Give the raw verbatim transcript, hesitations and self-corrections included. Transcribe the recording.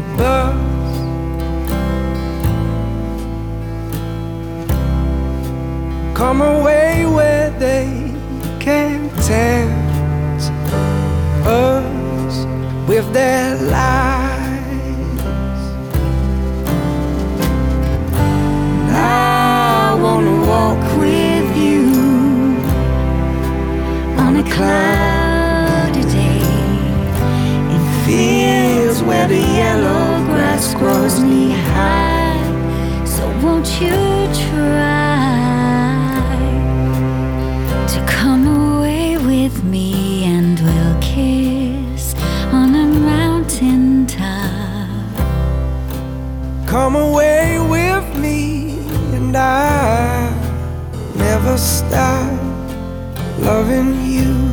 bus. Come away where they can't tempt us with their lies. And I wanna walk with you on a cloudy day in fields where the yellow grass grows knee high. So won't you try to come away with me, and we'll kiss on a mountain top. Come away with me, and I'll never stop loving you.